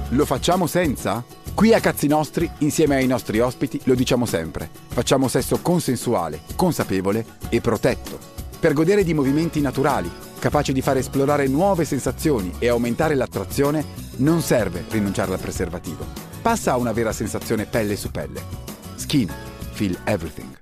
Lo facciamo senza? Qui a Cazzi Nostri, insieme ai nostri ospiti, lo diciamo sempre. Facciamo sesso consensuale, consapevole e protetto. Per godere di movimenti naturali, capaci di far esplorare nuove sensazioni e aumentare l'attrazione, non serve rinunciare al preservativo. Passa a una vera sensazione pelle su pelle. Skin. Feel everything.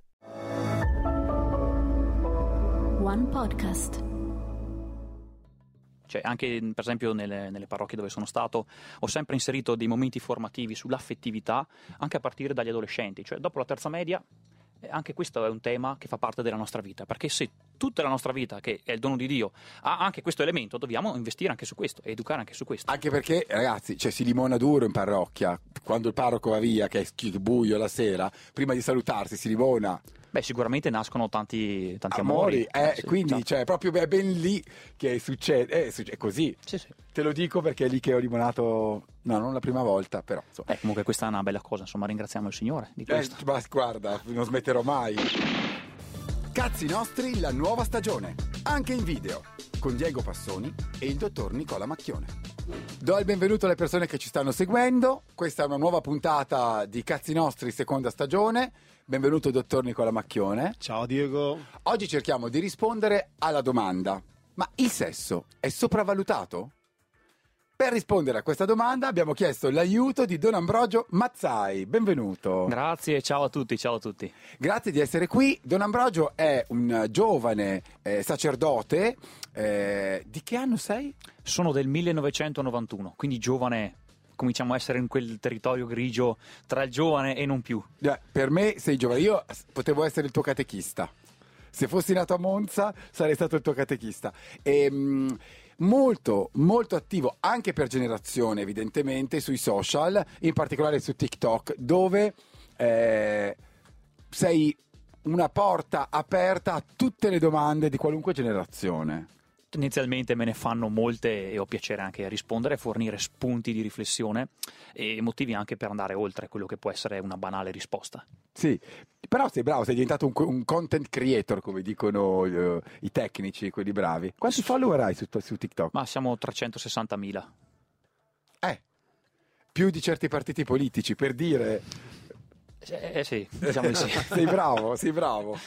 One Podcast. Cioè, anche per esempio nelle parrocchie dove sono stato ho sempre inserito dei momenti formativi sull'affettività anche a partire dagli adolescenti, cioè dopo la terza media anche questo è un tema che fa parte della nostra vita, perché se tutta la nostra vita, che è il dono di Dio, ha anche questo elemento, dobbiamo investire anche su questo e educare anche su questo. Anche perché, ragazzi, si limona duro in parrocchia. Quando il parroco va via, che è buio la sera, prima di salutarsi si limona. Beh, sicuramente nascono tanti amori. Sì, quindi certo. proprio è ben lì che succede. È così. Sì. Te lo dico perché è lì che ho limonato, no, non la prima volta, però. Insomma. Comunque questa è una bella cosa, insomma, ringraziamo il Signore di questo. Ma guarda, non smetterò mai. Cazzi Nostri, la nuova stagione, anche in video, con Diego Passoni e il dottor Nicola Macchione. Do il benvenuto alle persone che ci stanno seguendo. Questa è una nuova puntata di Cazzi Nostri, seconda stagione. Benvenuto dottor Nicola Macchione. Ciao Diego. Oggi cerchiamo di rispondere alla domanda: ma il sesso è sopravvalutato? Per rispondere a questa domanda abbiamo chiesto l'aiuto di Don Ambrogio Mazzai. Benvenuto. Grazie, ciao a tutti. Grazie di essere qui. Don Ambrogio è un giovane sacerdote. Di che anno sei? Sono del 1991, quindi giovane. Cominciamo a essere in quel territorio grigio tra il giovane e non più. Per me sei giovane. Io potevo essere il tuo catechista. Se fossi nato a Monza sarei stato il tuo catechista. Molto, molto attivo anche per generazione, evidentemente, sui social, in particolare su TikTok, dove sei una porta aperta a tutte le domande di qualunque generazione. Tendenzialmente me ne fanno molte e ho piacere anche a rispondere, fornire spunti di riflessione e motivi anche per andare oltre quello che può essere una banale risposta. Sì, però sei bravo, sei diventato un content creator, come dicono i tecnici, quelli bravi. Quanti follower hai su TikTok? Ma siamo 360.000. Più di certi partiti politici, per dire. Sì, diciamo di sì. Sei bravo.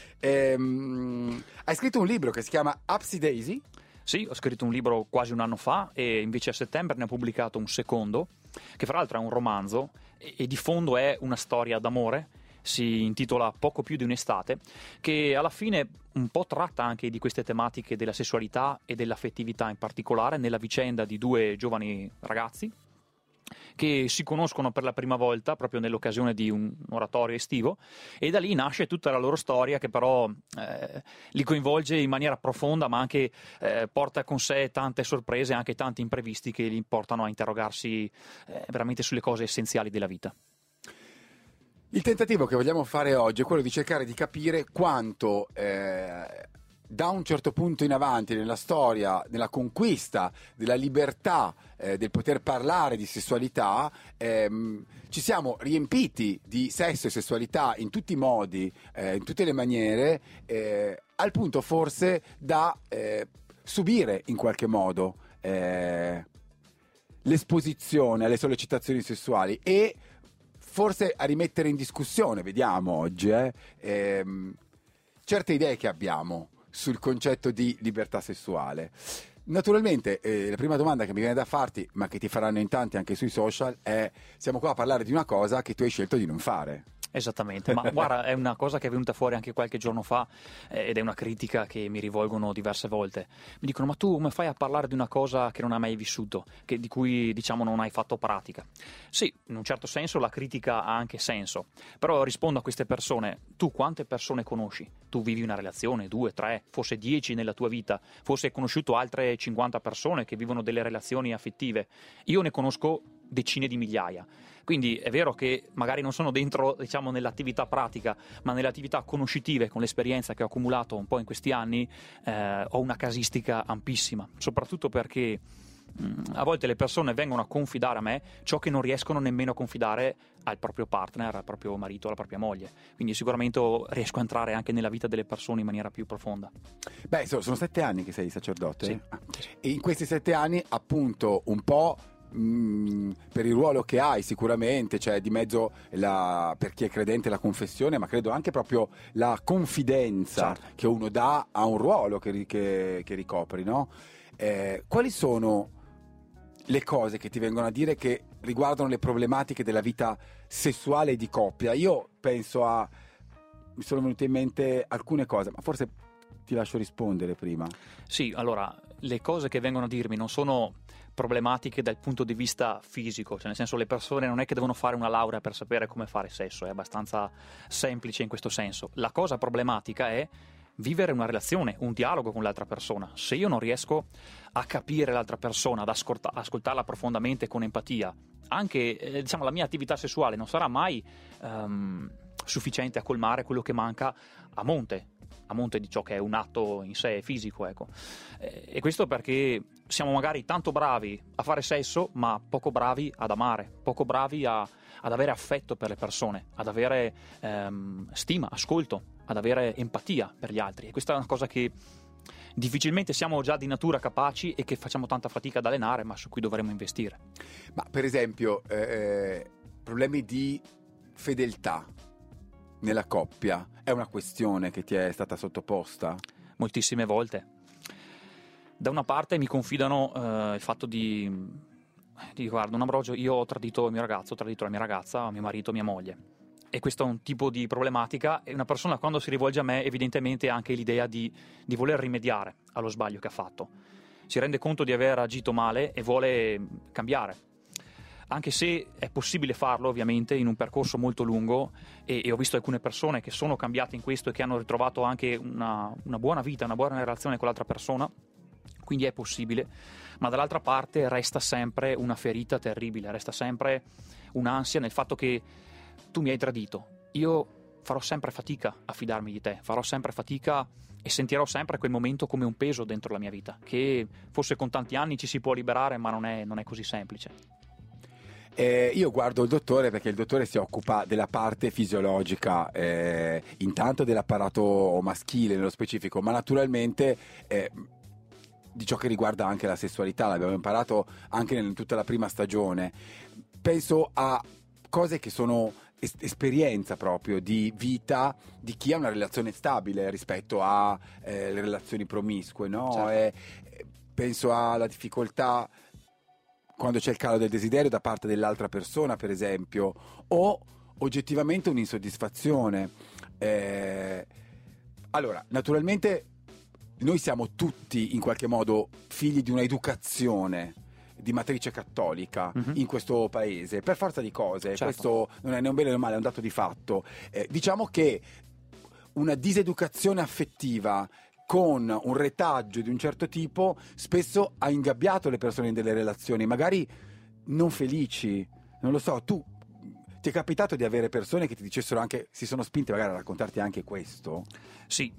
Hai scritto un libro che si chiama Upsy Daisy? Sì, ho scritto un libro quasi un anno fa e invece a settembre ne ho pubblicato un secondo, che fra l'altro è un romanzo e di fondo è una storia d'amore. Si intitola Poco più di un'estate, che alla fine un po' tratta anche di queste tematiche della sessualità e dell'affettività in particolare nella vicenda di due giovani ragazzi che si conoscono per la prima volta proprio nell'occasione di un oratorio estivo e da lì nasce tutta la loro storia che però li coinvolge in maniera profonda ma anche porta con sé tante sorprese, anche tanti imprevisti che li portano a interrogarsi veramente sulle cose essenziali della vita. Il tentativo che vogliamo fare oggi è quello di cercare di capire quanto da un certo punto in avanti nella storia, nella conquista della libertà, del poter parlare di sessualità, ci siamo riempiti di sesso e sessualità in tutti i modi, in tutte le maniere, al punto forse da subire in qualche modo l'esposizione alle sollecitazioni sessuali e forse a rimettere in discussione, vediamo oggi, certe idee che abbiamo sul concetto di libertà sessuale. Naturalmente la prima domanda che mi viene da farti, ma che ti faranno in tanti anche sui social, è: siamo qua a parlare di una cosa che tu hai scelto di non fare. Esattamente, ma guarda, è una cosa che è venuta fuori anche qualche giorno fa ed è una critica che mi rivolgono diverse volte. Mi dicono: ma tu come fai a parlare di una cosa che non hai mai vissuto, di cui diciamo non hai fatto pratica? Sì, in un certo senso la critica ha anche senso, però rispondo a queste persone: tu quante persone conosci? Tu vivi una relazione, 2, 3, forse 10 nella tua vita, forse hai conosciuto altre 50 persone che vivono delle relazioni affettive. Io ne conosco decine di migliaia. Quindi è vero che magari non sono dentro, diciamo, nell'attività pratica, ma nelle attività conoscitive, con l'esperienza che ho accumulato un po' in questi anni, ho una casistica ampissima, soprattutto perché a volte le persone vengono a confidare a me ciò che non riescono nemmeno a confidare al proprio partner, al proprio marito, alla propria moglie. Quindi sicuramente riesco a entrare anche nella vita delle persone in maniera più profonda. Beh, sono 7 anni che sei sacerdote? Sì. E in questi 7 anni, appunto, un po' per il ruolo che hai sicuramente, c'è di mezzo per chi è credente la confessione, ma credo anche proprio la confidenza che uno dà a un ruolo che ricopri, no? Quali sono le cose che ti vengono a dire che riguardano le problematiche della vita sessuale e di coppia? Io penso mi sono venute in mente alcune cose, ma forse ti lascio rispondere prima. Sì, allora, le cose che vengono a dirmi non sono problematiche dal punto di vista fisico, cioè nel senso le persone non è che devono fare una laurea per sapere come fare sesso, è abbastanza semplice in questo senso. La cosa problematica è vivere una relazione, un dialogo con l'altra persona. Se io non riesco a capire l'altra persona, ad ascoltarla profondamente con empatia, anche diciamo la mia attività sessuale non sarà mai sufficiente a colmare quello che manca a monte di ciò che è un atto in sé fisico, ecco. E questo perché siamo magari tanto bravi a fare sesso, ma poco bravi ad amare, poco bravi ad avere affetto per le persone, ad avere stima, ascolto, ad avere empatia per gli altri. E questa è una cosa che difficilmente siamo già di natura capaci e che facciamo tanta fatica ad allenare, ma su cui dovremmo investire. Ma per esempio problemi di fedeltà nella coppia è una questione che ti è stata sottoposta? Moltissime volte. Da una parte mi confidano il fatto di guarda, un Ambrogio, io ho tradito il mio ragazzo, ho tradito la mia ragazza, mio marito, mia moglie. E questo è un tipo di problematica, e una persona quando si rivolge a me evidentemente ha anche l'idea di voler rimediare allo sbaglio che ha fatto. Si rende conto di aver agito male e vuole cambiare. Anche se è possibile farlo ovviamente in un percorso molto lungo, e ho visto alcune persone che sono cambiate in questo e che hanno ritrovato anche una buona vita, una buona relazione con l'altra persona, quindi è possibile, ma dall'altra parte resta sempre una ferita terribile, resta sempre un'ansia nel fatto che tu mi hai tradito, io farò sempre fatica a fidarmi di te, farò sempre fatica e sentirò sempre quel momento come un peso dentro la mia vita, che forse con tanti anni ci si può liberare, ma non è così semplice. Io guardo il dottore perché il dottore si occupa della parte fisiologica, intanto dell'apparato maschile nello specifico, ma naturalmente di ciò che riguarda anche la sessualità, l'abbiamo imparato anche in tutta la prima stagione. Penso a cose che sono esperienza proprio di vita di chi ha una relazione stabile rispetto a le relazioni promiscue, no? Certo. Penso alla difficoltà quando c'è il calo del desiderio da parte dell'altra persona, per esempio, o oggettivamente un'insoddisfazione. Allora, naturalmente noi siamo tutti in qualche modo figli di un'educazione di matrice cattolica in questo paese, per forza di cose. Certo. Questo non è né un bene né un male, è un dato di fatto. Diciamo che una diseducazione affettiva con un retaggio di un certo tipo spesso ha ingabbiato le persone in delle relazioni magari non felici. Non lo so, tu ti è capitato di avere persone che ti dicessero anche, si sono spinte magari a raccontarti anche questo? Sì,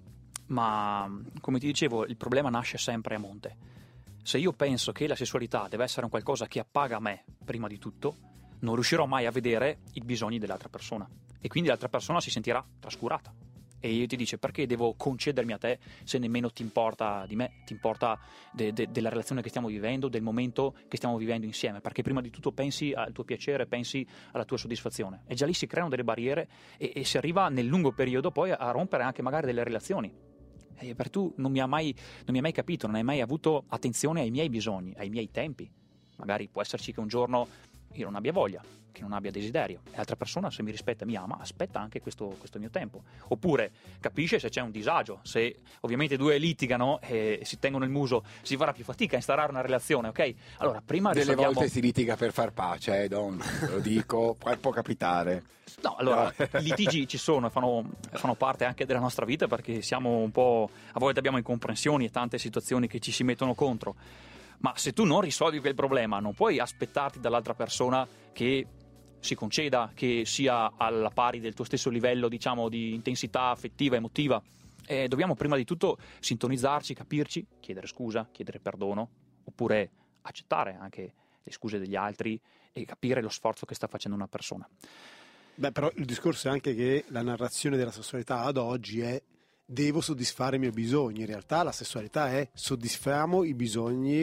ma come ti dicevo, il problema nasce sempre a monte. Se io penso che la sessualità deve essere un qualcosa che appaga me prima di tutto, non riuscirò mai a vedere i bisogni dell'altra persona, e quindi l'altra persona si sentirà trascurata. E io ti dice, perché devo concedermi a te se nemmeno ti importa di me, ti importa della relazione che stiamo vivendo, del momento che stiamo vivendo insieme, perché prima di tutto pensi al tuo piacere, pensi alla tua soddisfazione, e già lì si creano delle barriere e si arriva nel lungo periodo poi a rompere anche magari delle relazioni. E per tu non mi hai mai capito, non hai mai avuto attenzione ai miei bisogni, ai miei tempi. Magari può esserci che un giorno io non abbia voglia, che non abbia desiderio, e l'altra persona, se mi rispetta e mi ama, aspetta anche questo mio tempo. Oppure capisce se c'è un disagio, se ovviamente due litigano e si tengono il muso, si farà più fatica a instaurare una relazione, ok? Allora prima delle risolviamo... volte si litiga per far pace, Don, lo dico, può capitare. No, allora, i litigi ci sono, fanno parte anche della nostra vita, perché siamo un po', a volte abbiamo incomprensioni e tante situazioni che ci si mettono contro. Ma se tu non risolvi quel problema, non puoi aspettarti dall'altra persona che si conceda, che sia alla pari del tuo stesso livello, diciamo, di intensità affettiva, emotiva. Dobbiamo prima di tutto sintonizzarci, capirci, chiedere scusa, chiedere perdono, oppure accettare anche le scuse degli altri e capire lo sforzo che sta facendo una persona. Beh, però il discorso è anche che la narrazione della sessualità ad oggi è: devo soddisfare i miei bisogni. In realtà la sessualità è: soddisfiamo i bisogni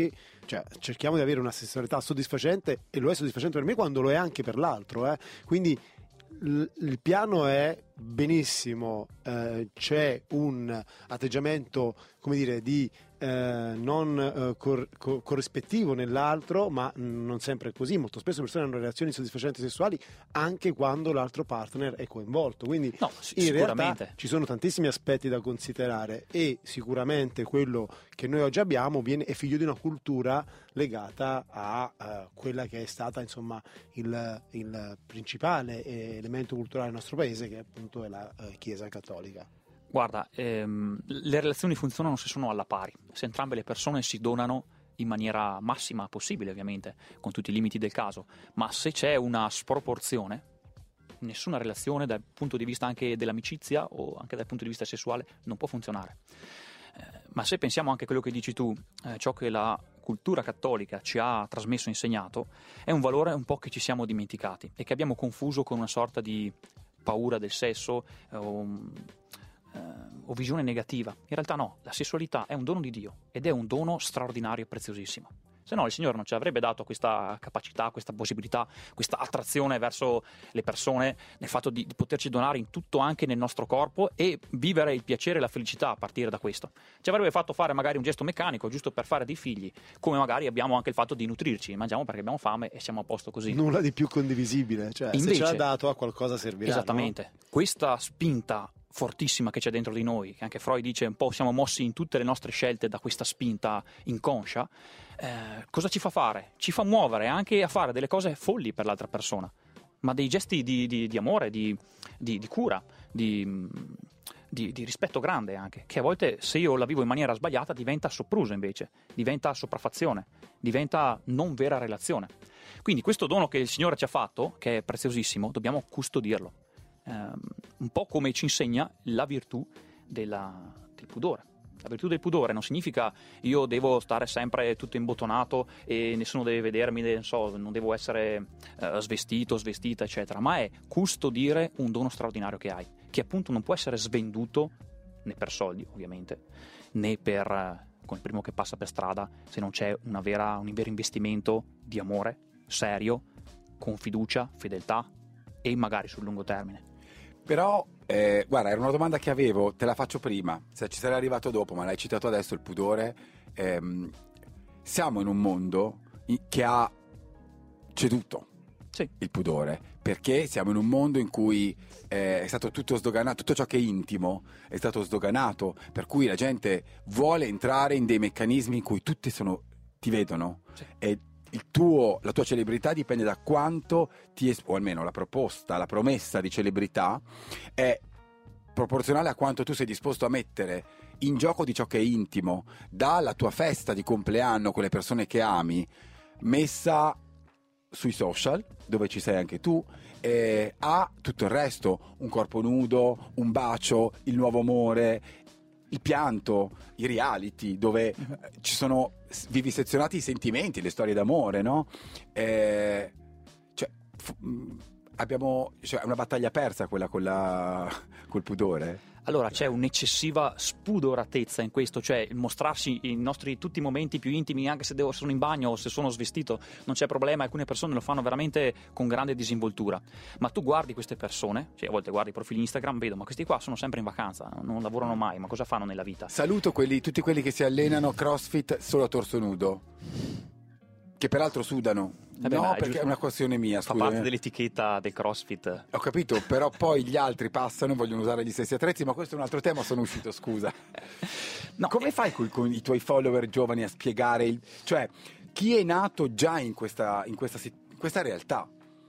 cioè cerchiamo di avere una sessualità soddisfacente, e lo è soddisfacente per me quando lo è anche per l'altro, quindi il piano è benissimo, c'è un atteggiamento, come dire, di non corrispettivo nell'altro, ma non sempre è così. Molto spesso le persone hanno relazioni soddisfacenti sessuali anche quando l'altro partner è coinvolto, quindi in realtà ci sono tantissimi aspetti da considerare, e sicuramente quello che noi oggi abbiamo è figlio di una cultura legata a quella che è stata, insomma, il principale elemento culturale del nostro paese, che appunto è la Chiesa cattolica. Guarda, le relazioni funzionano se sono alla pari, se entrambe le persone si donano in maniera massima possibile, ovviamente, con tutti i limiti del caso, ma se c'è una sproporzione, nessuna relazione dal punto di vista anche dell'amicizia o anche dal punto di vista sessuale non può funzionare. Ma se pensiamo anche a quello che dici tu, ciò che la cultura cattolica ci ha trasmesso e insegnato, è un valore un po' che ci siamo dimenticati e che abbiamo confuso con una sorta di paura del sesso o visione negativa. In realtà no, la sessualità è un dono di Dio ed è un dono straordinario e preziosissimo. Se no il Signore non ci avrebbe dato questa capacità, questa possibilità, questa attrazione verso le persone, nel fatto di poterci donare in tutto, anche nel nostro corpo, e vivere il piacere e la felicità a partire da questo. Ci avrebbe fatto fare magari un gesto meccanico giusto per fare dei figli, come magari abbiamo anche il fatto di nutrirci, mangiamo perché abbiamo fame e siamo a posto così. Nulla di più condivisibile, cioè invece, se ce l'ha dato a qualcosa servirà. Esattamente, no? Questa spinta fortissima che c'è dentro di noi, che anche Freud dice un po' siamo mossi in tutte le nostre scelte da questa spinta inconscia, cosa ci fa fare? Ci fa muovere anche a fare delle cose folli per l'altra persona, ma dei gesti di amore, di cura, di rispetto grande anche, che a volte, se io la vivo in maniera sbagliata, diventa sopruso, invece diventa sopraffazione, diventa non vera relazione. Quindi questo dono che il Signore ci ha fatto, che è preziosissimo, dobbiamo custodirlo. Un po' come ci insegna la virtù del pudore. La virtù del pudore non significa io devo stare sempre tutto imbottonato e nessuno deve vedermi, non devo essere svestito, svestita, eccetera, ma è custodire un dono straordinario che hai, che appunto non può essere svenduto né per soldi, ovviamente, né per con il primo che passa per strada, se non c'è un vero investimento di amore serio, con fiducia, fedeltà e magari sul lungo termine. Però, guarda, era una domanda che avevo, te la faccio prima, se ci sarei arrivato dopo, ma l'hai citato adesso, il pudore. Siamo in un mondo che ha ceduto il pudore, perché siamo in un mondo in cui è stato tutto sdoganato, tutto ciò che è intimo è stato sdoganato, per cui la gente vuole entrare in dei meccanismi in cui tutti ti vedono, e la tua celebrità dipende da quanto o almeno la promessa di celebrità è proporzionale a quanto tu sei disposto a mettere in gioco di ciò che è intimo, dalla tua festa di compleanno con le persone che ami, messa sui social, dove ci sei anche tu, a tutto il resto, un corpo nudo, un bacio, il nuovo amore, il pianto, i reality, dove ci sono vivisezionati i sentimenti, le storie d'amore, no? Abbiamo una battaglia persa quella col pudore. Allora c'è un'eccessiva spudoratezza in questo, cioè il mostrarsi i nostri tutti i momenti più intimi, anche se sono in bagno o se sono svestito, non c'è problema. Alcune persone lo fanno veramente con grande disinvoltura, ma tu guardi queste persone, cioè a volte guardi i profili Instagram, vedo, ma questi qua sono sempre in vacanza, non lavorano mai, ma cosa fanno nella vita? Saluto tutti quelli che si allenano CrossFit solo a torso nudo, che peraltro sudano. Perché è una questione mia, fa parte dell'etichetta del CrossFit. Ho capito, però poi gli altri passano e vogliono usare gli stessi attrezzi, ma questo è un altro tema, sono uscito, scusa. Come fai con i tuoi follower giovani a spiegare cioè chi è nato già in questa realtà?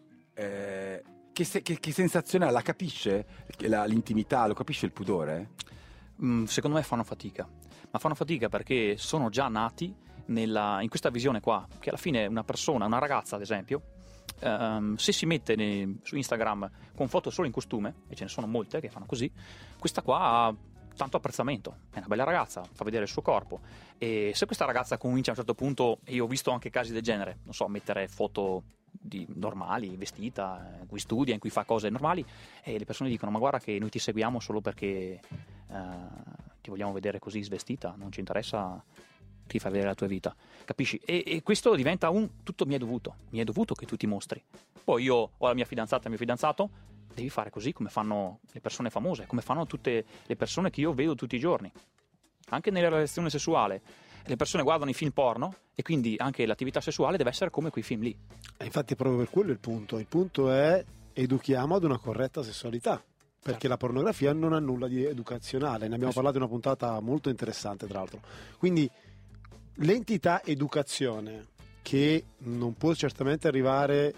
Che sensazione ha? La capisce l'intimità, lo capisce il pudore? Secondo me fanno fatica, ma fanno fatica perché sono già nati in questa visione qua, che alla fine una ragazza ad esempio, se si mette su Instagram con foto solo in costume, e ce ne sono molte che fanno così, questa qua ha tanto apprezzamento, è una bella ragazza, fa vedere il suo corpo, e se questa ragazza comincia a un certo punto, e io ho visto anche casi del genere, non so, mettere foto normali, vestita, in cui studia, in cui fa cose normali, e le persone dicono: ma guarda che noi ti seguiamo solo perché ti vogliamo vedere così svestita, non ci interessa ti fai vedere la tua vita, capisci? E questo diventa tutto mi è dovuto che tu ti mostri. Poi io ho la mia fidanzata, il mio fidanzato, devi fare così come fanno le persone famose, come fanno tutte le persone che io vedo tutti i giorni. Anche nella relazione sessuale, le persone guardano i film porno e quindi anche l'attività sessuale deve essere come quei film lì. E infatti è proprio per quello il punto è educhiamo ad una corretta sessualità, perché la pornografia non ha nulla di educazionale, ne abbiamo parlato in una puntata molto interessante tra l'altro. Quindi l'entità educazione, che non può certamente arrivare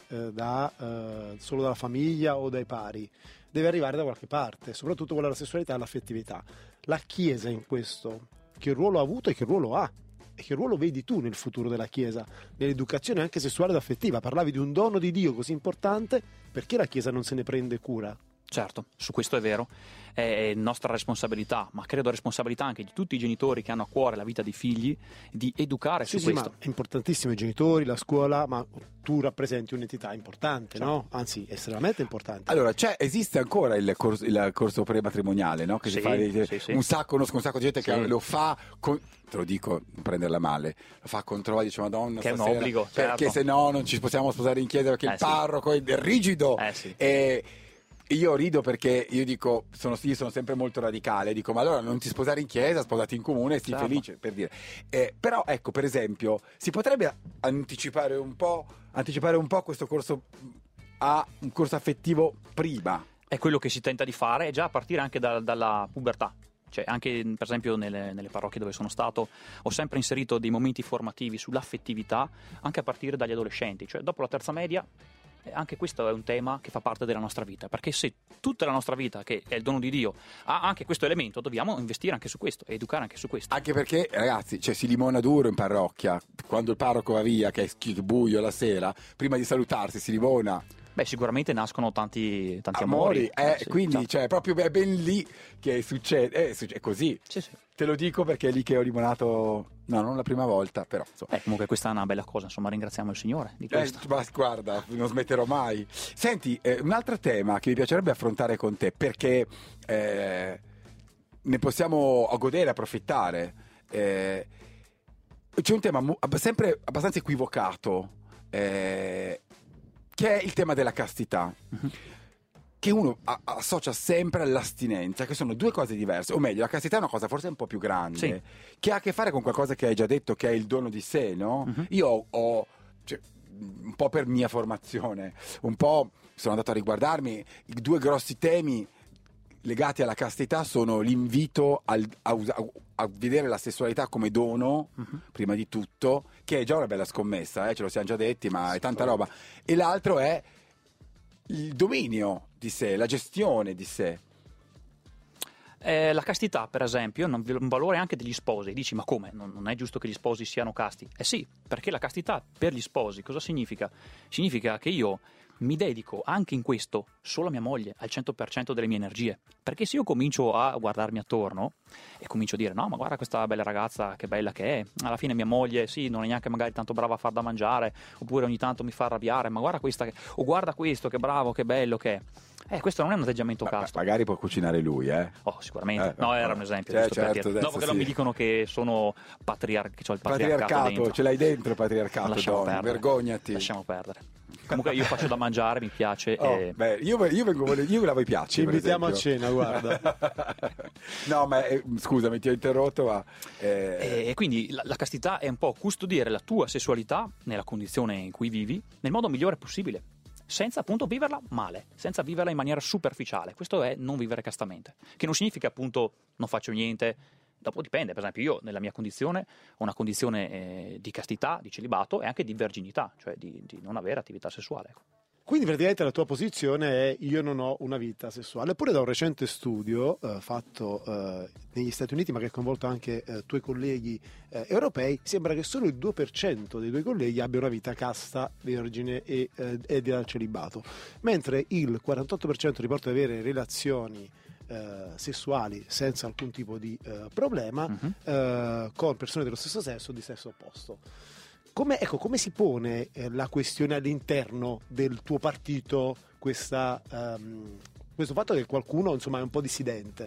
solo dalla famiglia o dai pari, deve arrivare da qualche parte, soprattutto quella della sessualità e l'affettività. La Chiesa in questo, che ruolo ha avuto e che ruolo ha? E che ruolo vedi tu nel futuro della Chiesa, nell'educazione anche sessuale ed affettiva? Parlavi di un dono di Dio così importante, perché la Chiesa non se ne prende cura? Certo, su questo è vero, è nostra responsabilità, ma credo responsabilità anche di tutti i genitori che hanno a cuore la vita dei figli, di educare su questo. Ma è importantissimo i genitori, la scuola, ma tu rappresenti un'entità importante, certo. No? Anzi, estremamente importante. Allora, esiste ancora il corso prematrimoniale, no? Che sì, si fa sì. Conosco un sacco di gente che lo fa te lo dico, non prenderla male, lo fa controllare, dice Madonna, che è un obbligo, perché certo. se no non ci possiamo sposare in chiesa perché il parroco è rigido. Sì. E io rido perché io sono sempre molto radicale, dico ma allora non ti sposare in chiesa, sposati in comune e sii felice, per dire. Però ecco, per esempio, si potrebbe anticipare un po' questo corso a un corso affettivo prima. È quello che si tenta di fare, già a partire anche dalla pubertà. Cioè, anche per esempio nelle parrocchie dove sono stato ho sempre inserito dei momenti formativi sull'affettività anche a partire dagli adolescenti, cioè dopo la terza media. Anche questo è un tema che fa parte della nostra vita, perché se tutta la nostra vita, che è il dono di Dio, ha anche questo elemento, dobbiamo investire anche su questo e educare anche su questo. Anche perché, ragazzi, si limona duro in parrocchia, quando il parroco va via, che è buio la sera, prima di salutarsi si limona. Beh, sicuramente nascono tanti amori. Quindi esatto. proprio è ben lì che succede, è così. Sì. Te lo dico perché è lì che ho limonato, no, non la prima volta, però. Comunque questa è una bella cosa, insomma, ringraziamo il Signore di questo. Ma guarda, non smetterò mai. Senti, un altro tema che mi piacerebbe affrontare con te, perché ne possiamo godere, approfittare. C'è un tema sempre abbastanza equivocato, che è il tema della castità. Uh-huh. Che uno associa sempre all'astinenza, che sono due cose diverse, o meglio, la castità è una cosa forse un po' più grande, sì, che ha a che fare con qualcosa che hai già detto, che è il dono di sé, no? Uh-huh. Io ho un po' per mia formazione, un po' sono andato a riguardarmi, i due grossi temi legati alla castità sono l'invito a vedere la sessualità come dono, uh-huh, prima di tutto, che è già una bella scommessa, ce lo siamo già detti, ma è tanta roba, e l'altro è il dominio di sé, la gestione di sé. La castità, per esempio, è un valore anche degli sposi. Dici, ma come? Non è giusto che gli sposi siano casti? Sì, perché la castità per gli sposi cosa significa? Significa che io mi dedico anche in questo solo a mia moglie, al 100% delle mie energie. Perché se io comincio a guardarmi attorno e comincio a dire no, ma guarda questa bella ragazza che bella che è, alla fine mia moglie sì, non è neanche magari tanto brava a far da mangiare, oppure ogni tanto mi fa arrabbiare, ma guarda questa o guarda questo che bravo, che bello che è. Questo non è un atteggiamento casto. Magari può cucinare lui, sicuramente. No, era un esempio, giusto certo, per dire. Dopo che non mi dicono che sono che c'ho il patriarcato dentro. Ce l'hai dentro il patriarcato, Don, vergognati. Lasciamo perdere. Comunque io faccio da mangiare, mi piace. Io lavo i piatti. Ci invitiamo a cena, guarda. No, ma scusami, ti ho interrotto, ma e quindi la castità è un po' custodire la tua sessualità nella condizione in cui vivi nel modo migliore possibile, senza appunto viverla male, senza viverla in maniera superficiale. Questo è non vivere castamente, che non significa appunto non faccio niente. Dopo dipende, per esempio io nella mia condizione ho una condizione di castità, di celibato e anche di verginità, cioè di non avere attività sessuale. Quindi praticamente la tua posizione è io non ho una vita sessuale. Eppure da un recente studio fatto negli Stati Uniti, ma che ha coinvolto anche tuoi colleghi europei, sembra che solo il 2% dei tuoi colleghi abbia una vita casta, vergine e al celibato, mentre il 48% riporta di avere relazioni sessuali senza alcun tipo di problema, uh-huh, con persone dello stesso sesso o di sesso opposto. Come si pone la questione all'interno del tuo partito, questo fatto che qualcuno insomma è un po' dissidente?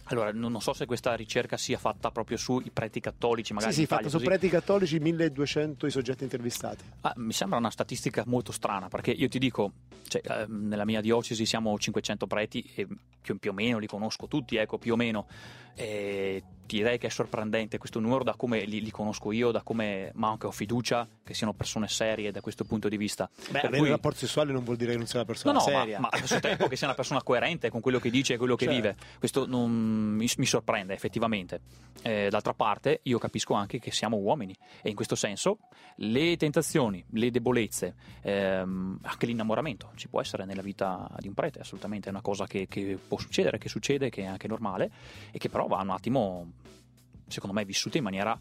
Allora, non so se questa ricerca sia fatta proprio sui preti cattolici, magari Sì, in Italia, fatta su così. preti cattolici, 1200 i soggetti intervistati. Mi sembra una statistica molto strana, perché io ti dico, cioè, nella mia diocesi siamo 500 preti e più o meno li conosco tutti, ecco, più o meno. E ti direi che è sorprendente questo numero da come li conosco io, da come, ma anche ho fiducia che siano persone serie da questo punto di vista. Beh, avere un rapporto sessuale non vuol dire che non sia una persona seria. Ma allo stesso tempo che sia una persona coerente con quello che dice e quello che vive. Questo mi sorprende effettivamente. D'altra parte io capisco anche che siamo uomini e in questo senso le tentazioni, le debolezze, anche l'innamoramento ci può essere nella vita di un prete, assolutamente è una cosa che può succedere, che succede, che è anche normale e che però va un attimo, secondo me, vissuta in maniera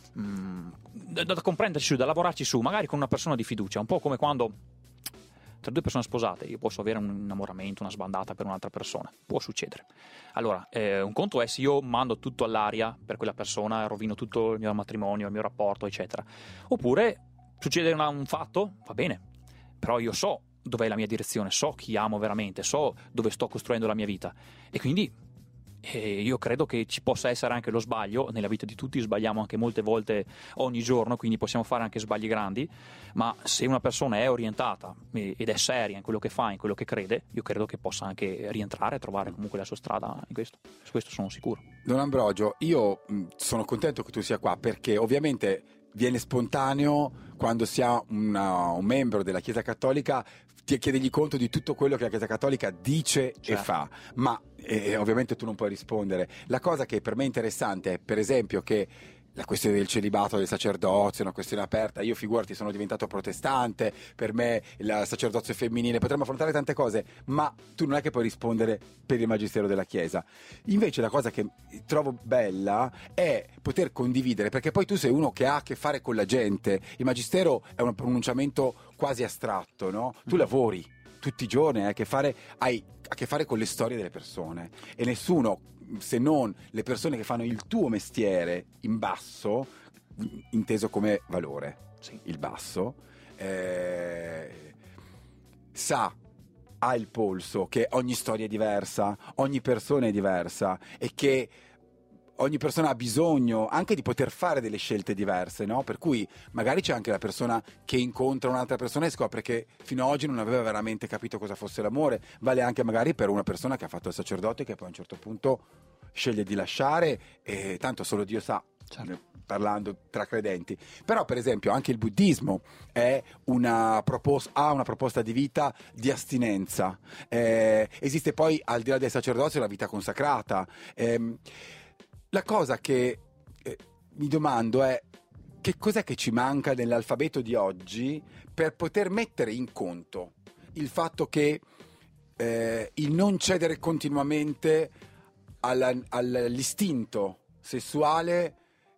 da comprenderci su, da lavorarci su, magari con una persona di fiducia, un po' come quando tra due persone sposate io posso avere un innamoramento, una sbandata per un'altra persona, può succedere. Allora, un conto è se io mando tutto all'aria per quella persona, rovino tutto il mio matrimonio, il mio rapporto, eccetera. Oppure succede un fatto, va bene, però io so dov'è la mia direzione, so chi amo veramente, so dove sto costruendo la mia vita e quindi io credo che ci possa essere anche lo sbaglio, nella vita di tutti sbagliamo anche molte volte ogni giorno, quindi possiamo fare anche sbagli grandi, ma se una persona è orientata ed è seria in quello che fa, in quello che crede, io credo che possa anche rientrare e trovare comunque la sua strada in questo, su questo sono sicuro. Don Ambrogio, io sono contento che tu sia qua perché ovviamente viene spontaneo quando si ha un membro della Chiesa Cattolica chiedergli conto di tutto quello che la Chiesa Cattolica dice e fa, ma ovviamente tu non puoi rispondere. La cosa che per me è interessante è per esempio che la questione del celibato, del sacerdozio è una questione aperta. Io figurati, sono diventato protestante, per me il sacerdozio femminile, potremmo affrontare tante cose, ma tu non è che puoi rispondere per il magistero della Chiesa. Invece la cosa che trovo bella è poter condividere, perché poi tu sei uno che ha a che fare con la gente. Il magistero è un pronunciamento quasi astratto, no? Tu lavori tutti i giorni, hai a che fare con le storie delle persone e nessuno, se non le persone che fanno il tuo mestiere in basso, inteso come valore, il basso, ha il polso che ogni storia è diversa, ogni persona è diversa e che ogni persona ha bisogno anche di poter fare delle scelte diverse, no? Per cui magari c'è anche la persona che incontra un'altra persona e scopre che fino ad oggi non aveva veramente capito cosa fosse l'amore. Vale anche magari per una persona che ha fatto il sacerdote che poi a un certo punto sceglie di lasciare e tanto solo Dio sa, parlando tra credenti. Però per esempio anche il buddismo è ha una proposta di vita di astinenza. Esiste poi al di là del sacerdozio la vita consacrata. La cosa che mi domando è che cos'è che ci manca nell'alfabeto di oggi per poter mettere in conto il fatto che il non cedere continuamente all'istinto sessuale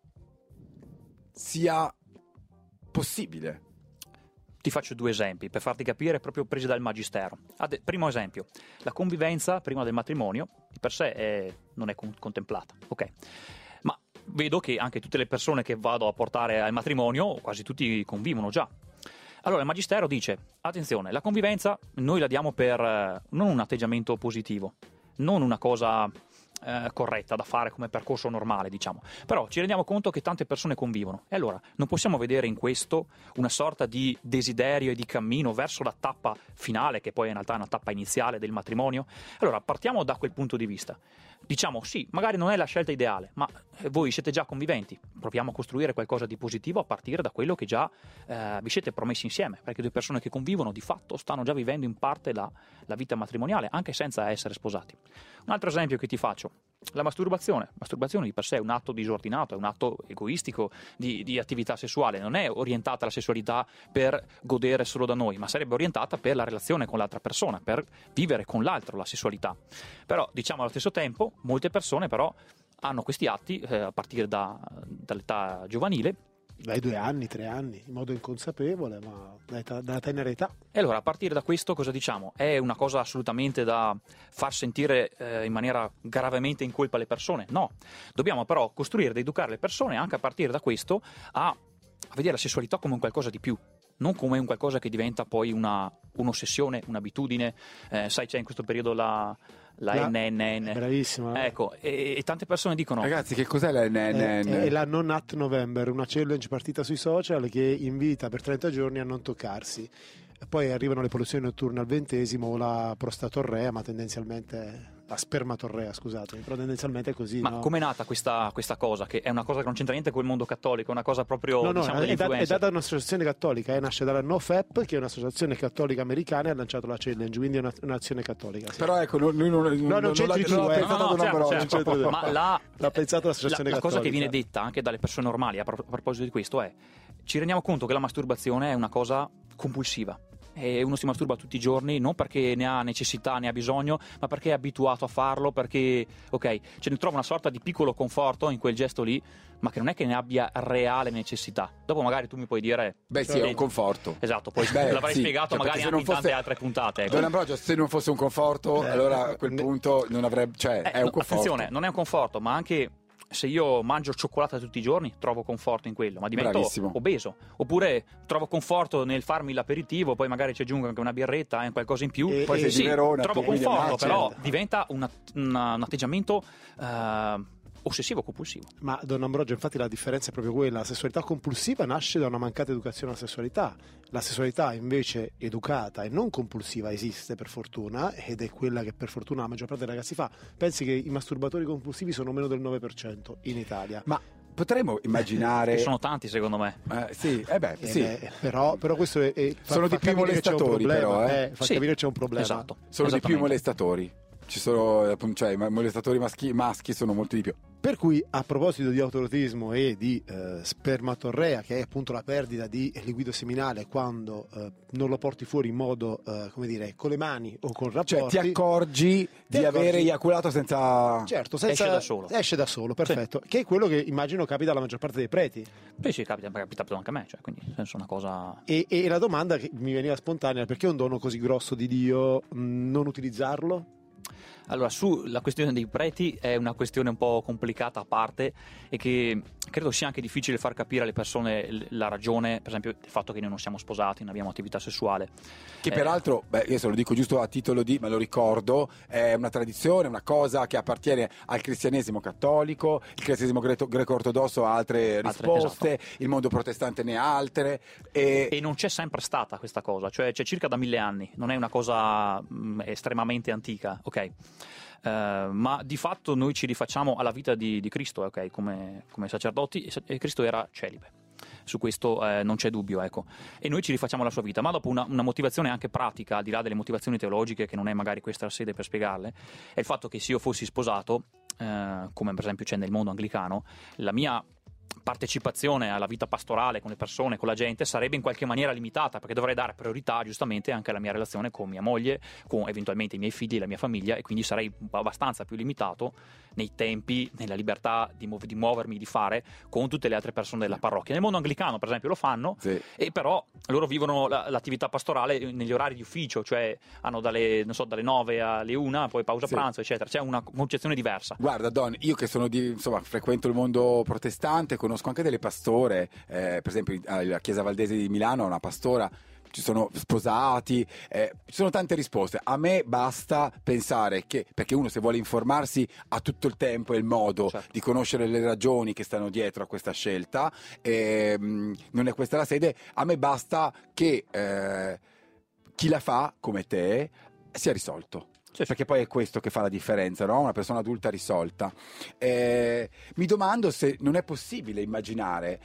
sia possibile. Ti faccio due esempi per farti capire, proprio presi dal magistero. Primo esempio, la convivenza prima del matrimonio di per sé non è contemplata, ok? Ma vedo che anche tutte le persone che vado a portare al matrimonio, quasi tutti convivono già. Allora il magistero dice, attenzione, la convivenza noi la diamo per non un atteggiamento positivo, non una cosa corretta da fare come percorso normale, diciamo, però ci rendiamo conto che tante persone convivono e allora non possiamo vedere in questo una sorta di desiderio e di cammino verso la tappa finale, che poi in realtà è una tappa iniziale del matrimonio. Allora partiamo da quel punto di vista, diciamo sì, magari non è la scelta ideale, ma voi siete già conviventi, proviamo a costruire qualcosa di positivo a partire da quello che già vi siete promessi insieme, perché due persone che convivono di fatto stanno già vivendo in parte la vita matrimoniale anche senza essere sposati. Un altro esempio che ti faccio, la masturbazione. Masturbazione di per sé è un atto disordinato, è un atto egoistico di attività sessuale, non è orientata alla sessualità per godere solo da noi, ma sarebbe orientata per la relazione con l'altra persona, per vivere con l'altro la sessualità. Però diciamo allo stesso tempo molte persone però hanno questi atti a partire dall'età giovanile. Dai 2 anni, 3 anni, in modo inconsapevole, ma dalla tenera età. E allora, a partire da questo, cosa diciamo? È una cosa assolutamente da far sentire in maniera gravemente in colpa le persone? No. Dobbiamo però costruire ed educare le persone anche a partire da questo a vedere la sessualità come un qualcosa di più. non come un qualcosa che diventa poi un'ossessione, un'abitudine. Sai, c'è in questo periodo la NNN. Bravissima. Ecco, e tante persone dicono: Ragazzi, che cos'è la NNN? È la Non Nut November, una challenge partita sui social che invita per 30 giorni a non toccarsi. E poi arrivano le poluzioni notturne al 20° o la prostatorrea, ma tendenzialmente la spermatorrea, scusate, però tendenzialmente è così. Ma no? com'è nata questa cosa? Che è una cosa che non c'entra niente con il mondo cattolico, è una cosa proprio, No, diciamo, degli è data influencer. da un'associazione cattolica, nasce dalla NoFap, che è un'associazione cattolica americana, e ha lanciato la challenge, quindi è un'azione cattolica. Sì. Però ecco, lui non c'entri tu, l'ha eh. pensato No, Don Ambrogio. certo. c'entri tu. Ma L'ha pensato l'associazione la cosa che cattolica. viene detta anche dalle persone normali a proposito di questo è: ci rendiamo conto che la masturbazione è una cosa compulsiva. E uno si masturba tutti i giorni non perché ne ha necessità, ne ha bisogno, ma perché è abituato a farlo, perché ce ne trova una sorta di piccolo conforto in quel gesto lì, ma che non è che ne abbia reale necessità. Dopo magari tu mi puoi dire: Beh sì, è un conforto. Esatto, poi Beh, l'avrei sì, spiegato cioè, magari perché se anche in non tante fosse- altre puntate. Ecco. Don Ambrogio, se non fosse un conforto, allora a quel punto non avrebbe, cioè è un No, conforto. attenzione, non è un conforto, ma anche se io mangio cioccolata tutti i giorni trovo conforto in quello, ma divento Bravissimo. obeso. Oppure trovo conforto nel farmi l'aperitivo, poi magari ci aggiungo anche una birretta e qualcosa in più. Poi sei Sì, di Verona, trovo tu, quindi conforto, immagino. però diventa un atteggiamento ossessivo compulsivo. Ma Don Ambrogio, infatti la differenza è proprio quella: la sessualità compulsiva nasce da una mancata educazione alla sessualità. La sessualità invece educata e non compulsiva esiste, per fortuna, ed è quella che per fortuna la maggior parte dei ragazzi fa. Pensi che i masturbatori compulsivi sono meno del 9% in Italia. Ma potremmo immaginare... E sono tanti, secondo me. sì, sì. Però questo Sono di più molestatori, però, fa Sì, capire che c'è un problema. Esatto. Sono di più esattamente. molestatori. Ci sono, appunto, cioè, i molestatori maschi sono molti di più. Per cui, a proposito di autoerotismo e di spermatorrea, che è appunto la perdita di liquido seminale quando non lo porti fuori in modo, come dire, con le mani o con rapporti. Cioè, ti accorgi di avere eiaculato senza... Certo, Esce da solo. Esce da solo, perfetto. Che è quello che immagino capita alla maggior parte dei preti. Sì, capitato anche a me, cioè, quindi nel senso una cosa... E la domanda che mi veniva spontanea: perché è un dono così grosso di Dio non utilizzarlo? Allora, sulla questione dei preti è una questione un po' complicata a parte e che credo sia anche difficile far capire alle persone la ragione, per esempio, del fatto che noi non siamo sposati, non abbiamo attività sessuale. Che peraltro, io se lo dico giusto a titolo di, me lo ricordo, è una tradizione, una cosa che appartiene al cristianesimo cattolico, il cristianesimo greco-ortodosso ha altre risposte, esatto. Il mondo protestante ne ha altre. E non c'è sempre stata questa cosa, cioè c'è circa da 1000 anni, non è una cosa estremamente antica, ok? Ma di fatto noi ci rifacciamo alla vita di Cristo, ok? Come sacerdoti, e Cristo era celibe. Su questo non c'è dubbio, ecco. E noi ci rifacciamo la sua vita, ma dopo una motivazione anche pratica, al di là delle motivazioni teologiche, che non è magari questa la sede per spiegarle, è il fatto che se io fossi sposato, come per esempio c'è nel mondo anglicano, la mia partecipazione alla vita pastorale con le persone, con la gente, sarebbe in qualche maniera limitata, perché dovrei dare priorità giustamente anche alla mia relazione con mia moglie, con eventualmente i miei figli e la mia famiglia, e quindi sarei abbastanza più limitato nei tempi, nella libertà di muovermi, di fare con tutte le altre persone della parrocchia. Nel mondo anglicano, per esempio, lo fanno, Sì. e però loro vivono l'attività pastorale negli orari di ufficio, cioè hanno dalle 9 alle 1, poi pausa Sì. pranzo, eccetera. C'è una concezione diversa. Guarda Don, io che sono frequento il mondo protestante, conosco anche delle pastore, per esempio la Chiesa Valdese di Milano ha una pastora, ci sono sposati, ci sono tante risposte. A me basta pensare che, perché uno se vuole informarsi ha tutto il tempo e il modo Certo. di conoscere le ragioni che stanno dietro a questa scelta, non è questa la sede, a me basta che chi la fa come te sia risolto. Perché poi è questo che fa la differenza, no? Una persona adulta risolta. Mi domando se non è possibile immaginare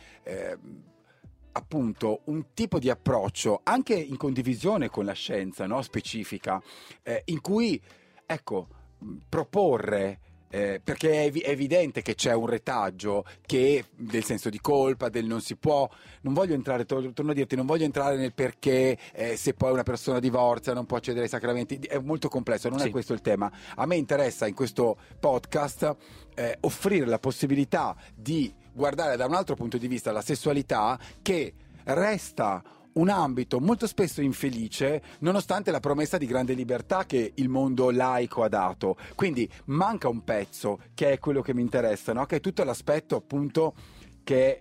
appunto un tipo di approccio anche in condivisione con la scienza, no? Specifica, in cui, ecco, proporre, perché è evidente che c'è un retaggio che del senso di colpa, del non si può, non voglio entrare, torno a dirti, non voglio entrare nel perché se poi una persona divorzia non può accedere ai sacramenti, è molto complesso, non Sì. è questo il tema. A me interessa in questo podcast offrire la possibilità di guardare da un altro punto di vista la sessualità, che resta un ambito molto spesso infelice nonostante la promessa di grande libertà che il mondo laico ha dato. Quindi manca un pezzo che è quello che mi interessa, no? Che è tutto l'aspetto appunto che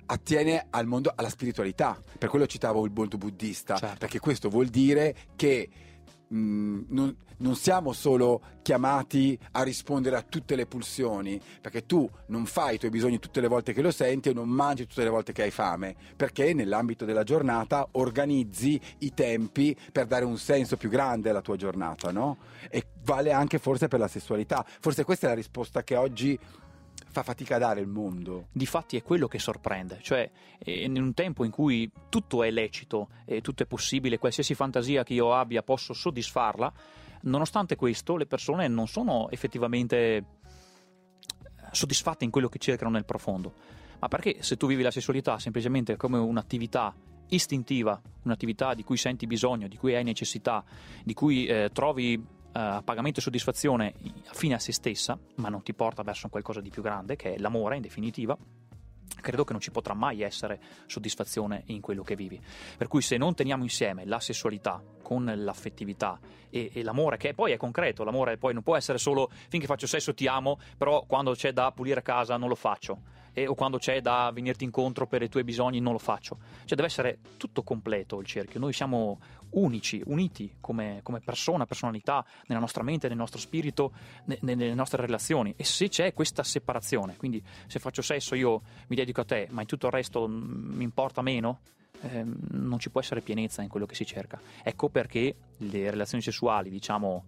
attiene al mondo, alla spiritualità. Per quello citavo il mondo buddista, Certo. perché questo vuol dire che non siamo solo chiamati a rispondere a tutte le pulsioni, perché tu non fai i tuoi bisogni tutte le volte che lo senti e non mangi tutte le volte che hai fame, perché nell'ambito della giornata organizzi i tempi per dare un senso più grande alla tua giornata, no? E vale anche forse per la sessualità. Forse questa è la risposta che oggi fa fatica a dare il mondo. Difatti è quello che sorprende, cioè in un tempo in cui tutto è lecito e tutto è possibile, qualsiasi fantasia che io abbia posso soddisfarla, nonostante questo le persone non sono effettivamente soddisfatte in quello che cercano nel profondo. Ma perché se tu vivi la sessualità semplicemente come un'attività istintiva, un'attività di cui senti bisogno, di cui hai necessità, di cui trovi pagamento e soddisfazione fine a se stessa, ma non ti porta verso un qualcosa di più grande, che è l'amore in definitiva, credo che non ci potrà mai essere soddisfazione in quello che vivi. Per cui se non teniamo insieme la sessualità con l'affettività e l'amore, che poi è concreto, l'amore poi non può essere solo finché faccio sesso ti amo, però quando c'è da pulire casa non lo faccio, o quando c'è da venirti incontro per i tuoi bisogni non lo faccio. Cioè deve essere tutto completo il cerchio. Noi siamo unici, uniti come persona, personalità, nella nostra mente, nel nostro spirito, nelle nostre relazioni. E se c'è questa separazione, quindi se faccio sesso io mi dedico a te, ma in tutto il resto mi importa meno, non ci può essere pienezza in quello che si cerca. Ecco perché le relazioni sessuali, diciamo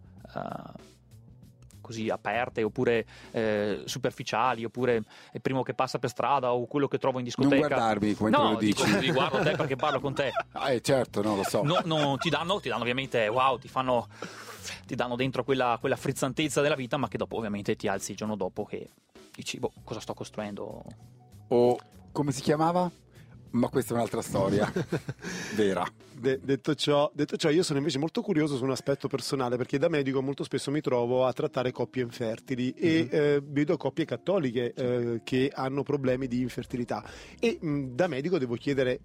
così aperte, oppure superficiali, oppure il primo che passa per strada o quello che trovo in discoteca. Non guardarmi come te lo dici. No, dico, guardo te perché parlo con te. Certo, no, lo so. No, ti danno ovviamente, wow, ti danno dentro quella frizzantezza della vita, ma che dopo ovviamente ti alzi il giorno dopo che dici, cosa sto costruendo? O come si chiamava? Ma questa è un'altra storia vera. Detto ciò, io sono invece molto curioso su un aspetto personale, perché da medico molto spesso mi trovo a trattare coppie infertili e vedo coppie cattoliche che hanno problemi di infertilità e da medico devo chiedere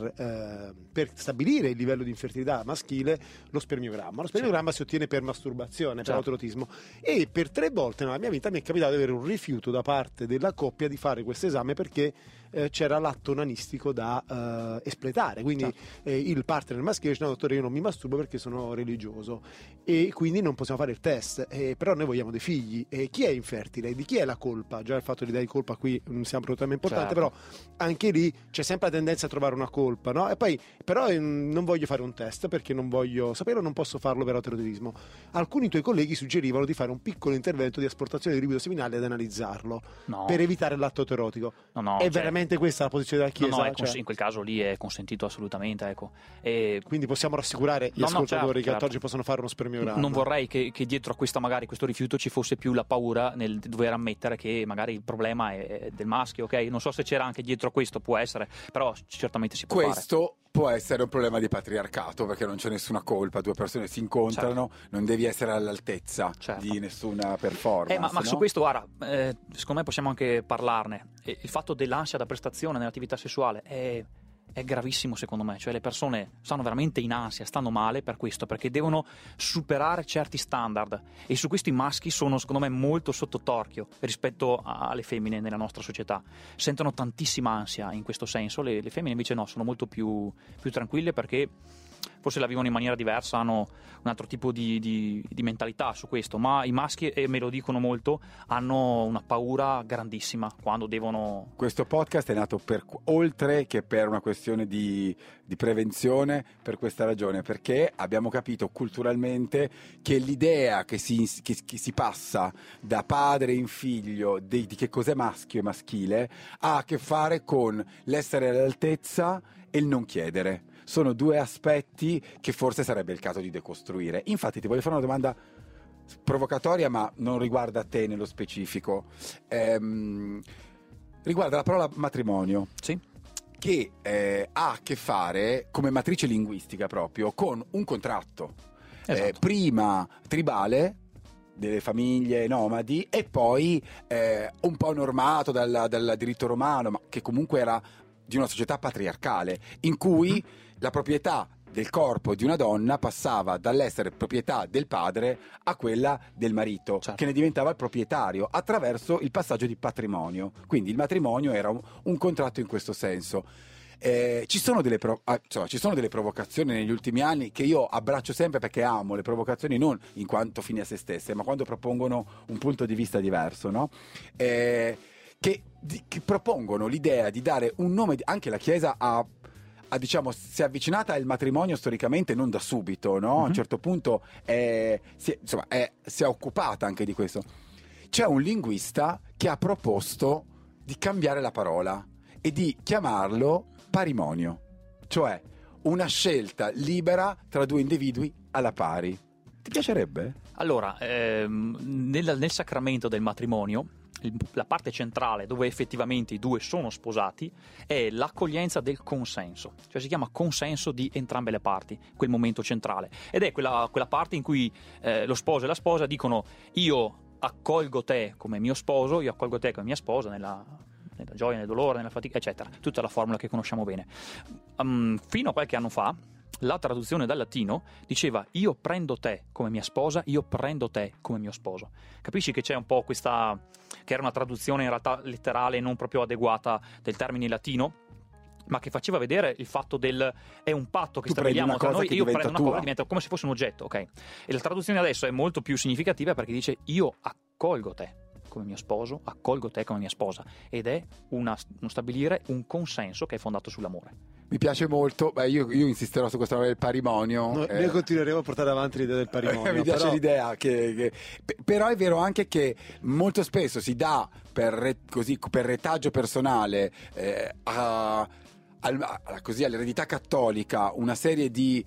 per stabilire il livello di infertilità maschile lo spermiogramma. Lo spermiogramma si ottiene per masturbazione, per autoerotismo, e per 3 volte nella mia vita mi è capitato di avere un rifiuto da parte della coppia di fare questo esame perché c'era l'atto onanistico da espletare, quindi il partner maschile dice: no dottore, io non mi masturbo perché sono religioso e quindi non possiamo fare il test, però noi vogliamo dei figli. Chi è infertile? Di chi è la colpa? Già il fatto di dare colpa qui non sia assolutamente importante, Certo. però anche lì c'è sempre la tendenza a trovare una colpa, no? E poi però non voglio fare un test perché non voglio saperlo, non posso farlo per autoerotismo. Alcuni tuoi colleghi suggerivano di fare un piccolo intervento di asportazione di liquido seminale ed analizzarlo per evitare l'atto autoerotico. È veramente questa la posizione della Chiesa? In quel caso lì è consentito assolutamente, ecco. Quindi possiamo rassicurare gli ascoltatori che certo. oggi possono fare uno spermiogramma. Non vorrei che dietro a questo rifiuto ci fosse più la paura nel dover ammettere che magari il problema è del maschio, ok? Non so se c'era anche dietro a questo, può essere, però certamente si può Questo può essere un problema di patriarcato, perché non c'è nessuna colpa, 2 persone si incontrano, non devi essere all'altezza di nessuna performance. Ma su questo, guarda, secondo me possiamo anche parlarne. Il fatto dell'ansia da prestazione nell'attività sessuale è gravissimo secondo me, cioè le persone stanno veramente in ansia, stanno male per questo, perché devono superare certi standard e su questo i maschi sono secondo me molto sotto torchio rispetto alle femmine nella nostra società, sentono tantissima ansia in questo senso, le femmine invece no, sono molto più tranquille perché forse la vivono in maniera diversa, hanno un altro tipo di mentalità su questo, ma i maschi, e me lo dicono molto, hanno una paura grandissima quando devono... Questo podcast è nato oltre che per una questione di prevenzione, per questa ragione, perché abbiamo capito culturalmente che l'idea che si passa da padre in figlio di che cos'è maschio e maschile ha a che fare con l'essere all'altezza e il non chiedere. Sono 2 aspetti che forse sarebbe il caso di decostruire. Infatti ti voglio fare una domanda provocatoria, ma non riguarda te nello specifico. Riguarda la parola matrimonio. Sì. Che ha a che fare, come matrice linguistica proprio, con un contratto. Esatto. Prima tribale, delle famiglie nomadi, e poi un po' normato dal diritto romano, ma che comunque era di una società patriarcale, in cui la proprietà del corpo di una donna passava dall'essere proprietà del padre a quella del marito, Certo. che ne diventava il proprietario attraverso il passaggio di patrimonio. Quindi il matrimonio era un contratto in questo senso. Ci sono delle provocazioni negli ultimi anni che io abbraccio sempre, perché amo le provocazioni non in quanto fini a se stesse, ma quando propongono un punto di vista diverso, no? Che propongono l'idea di dare un nome. Anche la Chiesa diciamo, si è avvicinata al matrimonio storicamente non da subito, no? A un certo punto si è occupata anche di questo. C'è un linguista che ha proposto di cambiare la parola e di chiamarlo parimonio, cioè una scelta libera tra due individui alla pari. Ti piacerebbe? Allora, nel sacramento del matrimonio, la parte centrale dove effettivamente i due sono sposati è l'accoglienza del consenso, cioè si chiama consenso di entrambe le parti, quel momento centrale, ed è quella parte in cui lo sposo e la sposa dicono: io accolgo te come mio sposo, io accolgo te come mia sposa nella gioia, nel dolore, nella fatica, eccetera, tutta la formula che conosciamo bene. Fino a qualche anno fa la traduzione dal latino diceva: io prendo te come mia sposa, io prendo te come mio sposo. Capisci che c'è un po' questa, che era una traduzione in realtà letterale, non proprio adeguata del termine latino, ma che faceva vedere il fatto è un patto che stabiliamo tra noi, io prendo una cosa che diventa come se fosse un oggetto, ok? E la traduzione adesso è molto più significativa, perché dice: io accolgo te come mio sposo, accolgo te come mia sposa, ed è uno stabilire un consenso che è fondato sull'amore. Mi piace molto. Io insisterò su questa roba del parimonio. Noi continueremo a portare avanti l'idea del parimonio. Mi piace l'idea però è vero anche che molto spesso si dà per retaggio personale all'eredità cattolica una serie di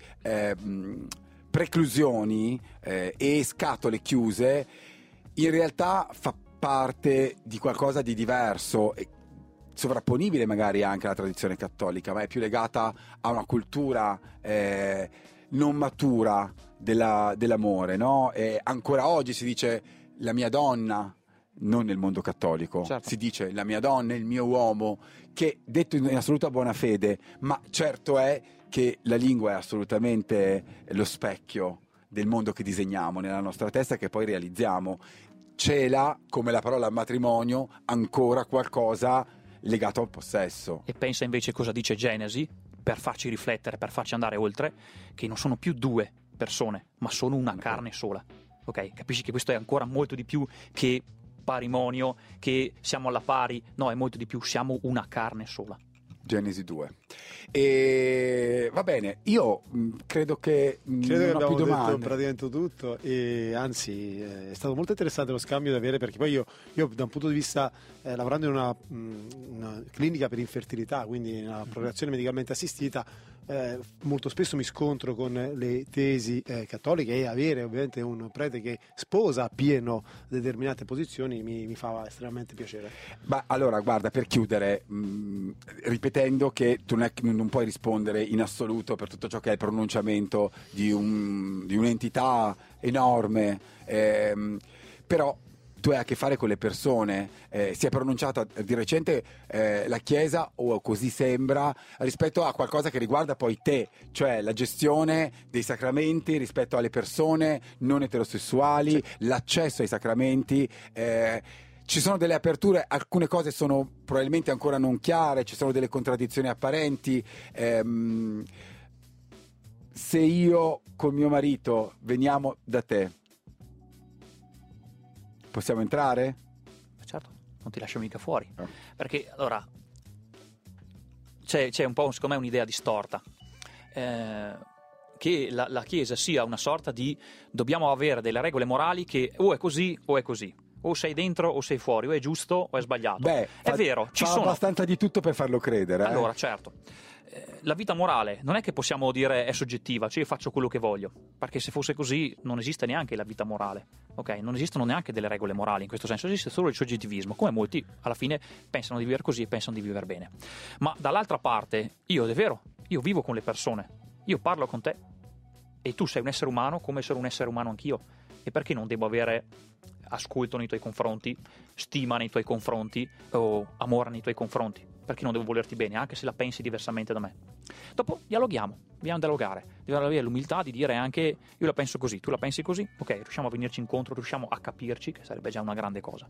preclusioni e scatole chiuse. In realtà fa parte di qualcosa di diverso, sovrapponibile magari anche alla tradizione cattolica, ma è più legata a una cultura non matura dell'amore, no? E ancora oggi si dice la mia donna, non nel mondo cattolico, certo. Si dice la mia donna, il mio uomo, che detto in assoluta buona fede, ma certo è che la lingua è assolutamente lo specchio del mondo che disegniamo nella nostra testa, che poi realizziamo. Cela, come la parola matrimonio, ancora qualcosa legato al possesso. E pensa invece cosa dice Genesi, per farci riflettere, per farci andare oltre, che non sono più due persone, ma sono una carne sola. Ok? Capisci che questo è ancora molto di più che parimonio, che siamo alla pari. No, è molto di più, siamo una carne sola. Genesi 2. E va bene, io credo che non ho abbiamo più detto domande. praticamente tutto, e anzi è stato molto interessante lo scambio da avere, perché poi io da un punto di vista lavorando in una clinica per infertilità, quindi una procreazione medicalmente assistita, molto spesso mi scontro con le tesi cattoliche, e avere ovviamente un prete che sposa appieno determinate posizioni mi fa estremamente piacere. Ma allora, guarda, per chiudere, ripetendo che tu non puoi rispondere in assoluto per tutto ciò che è il pronunciamento di un'entità enorme, però tu hai a che fare con le persone. Si è pronunciata di recente la Chiesa, o così sembra, rispetto a qualcosa che riguarda poi te, cioè la gestione dei sacramenti rispetto alle persone non eterosessuali, sì, l'accesso ai sacramenti. Ci sono delle aperture, alcune cose sono probabilmente ancora non chiare, ci sono delle contraddizioni apparenti. Se io con mio marito veniamo da te, possiamo entrare? Certo, non ti lascio mica fuori. No. Perché allora c'è un po', secondo me, un'idea distorta. Che la Chiesa sia una sorta di dobbiamo avere delle regole morali che o è così o è così. O sei dentro o sei fuori, o è giusto o è sbagliato. Beh, è vero, ci sono abbastanza di tutto per farlo credere. Allora, certo. La vita morale non è che possiamo dire è soggettiva, cioè io faccio quello che voglio, perché se fosse così non esiste neanche la vita morale, ok? Non esistono neanche delle regole morali in questo senso, esiste solo il soggettivismo, come molti alla fine pensano di vivere così e pensano di vivere bene. Ma dall'altra parte, io vivo con le persone, io parlo con te e tu sei un essere umano come sono un essere umano anch'io, e perché non devo avere ascolto nei tuoi confronti, stima nei tuoi confronti o amore nei tuoi confronti? perché non devo volerti bene, anche se la pensi diversamente da me. Dopo dialoghiamo, dobbiamo dialogare, devi avere l'umiltà di dire anche io la penso così, tu la pensi così, ok, riusciamo a venirci incontro, riusciamo a capirci, che sarebbe già una grande cosa.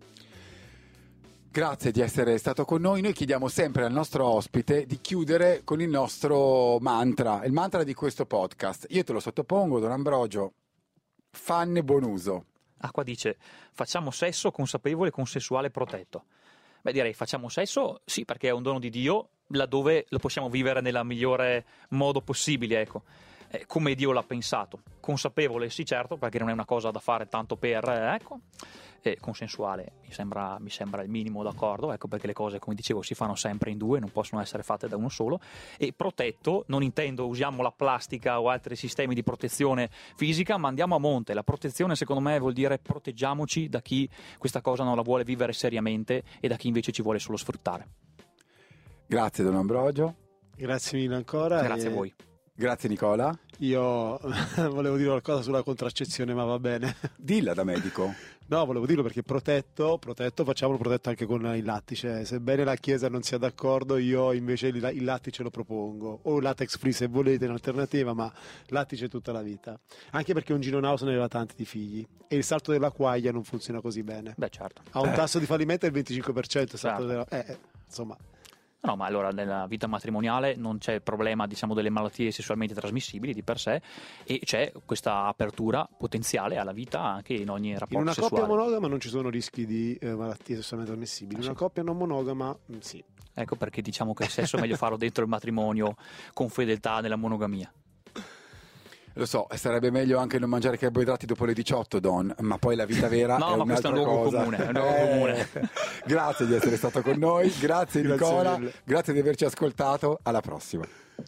Grazie di essere stato con noi. Noi chiediamo sempre al nostro ospite di chiudere con il nostro mantra, il mantra di questo podcast. Io te lo sottopongo, Don Ambrogio. Fanne buon uso. Qua dice facciamo sesso consapevole, consensuale, protetto. Beh, direi facciamo sesso, sì, perché è un dono di Dio, laddove lo possiamo vivere nel migliore modo possibile, ecco. Come Dio l'ha pensato. Consapevole, sì, certo, perché non è una cosa da fare tanto per, ecco. Consensuale mi sembra il minimo, d'accordo, ecco, perché le cose, come dicevo, si fanno sempre in due, non possono essere fatte da uno solo. E protetto, non intendo usiamo la plastica o altri sistemi di protezione fisica, ma andiamo a monte. La protezione, secondo me, vuol dire proteggiamoci da chi questa cosa non la vuole vivere seriamente e da chi invece ci vuole solo sfruttare. Grazie Don Ambrogio. Grazie mille ancora. Grazie a voi. Grazie Nicola. Io volevo dire qualcosa sulla contraccezione, ma va bene. Dilla da medico. No, volevo dirlo perché protetto, facciamolo protetto anche con il lattice. Sebbene la Chiesa non sia d'accordo, io invece il lattice lo propongo. O latex free se volete, in alternativa, ma lattice tutta la vita. Anche perché un Gino Naus ne aveva tanti di figli. E il salto della quaglia non funziona così bene. Beh, certo. Ha un tasso di fallimento del 25%. Il salto Certo. Insomma... No, ma allora nella vita matrimoniale non c'è il problema, diciamo, delle malattie sessualmente trasmissibili di per sé, e c'è questa apertura potenziale alla vita anche in ogni rapporto in una sessuale. coppia monogama non ci sono rischi di malattie sessualmente trasmissibili. In una coppia non monogama sì. Ecco perché diciamo che il sesso è meglio farlo dentro il matrimonio con fedeltà nella monogamia. Lo so, sarebbe meglio anche non mangiare carboidrati dopo le 18, Don, ma poi la vita vera no, è ma questo è un luogo cosa. comune, è un luogo comune. Grazie di essere stato con noi, grazie Nicola, mille. grazie di averci ascoltato, alla prossima.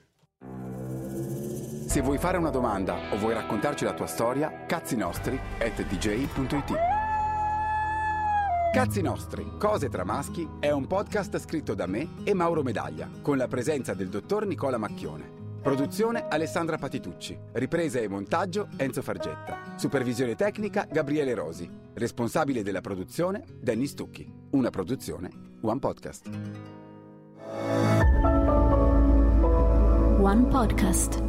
Se vuoi fare una domanda o vuoi raccontarci la tua storia, cazzinosstri@dj.it. Cazzi Nostri, cose tra maschi è un podcast scritto da me e Mauro Medaglia, con la presenza del dottor Nicola Macchione. Produzione Alessandra Patitucci, ripresa e montaggio Enzo Fargetta, supervisione tecnica Gabriele Rosi, responsabile della produzione Danny Stucchi, una produzione One Podcast. One Podcast.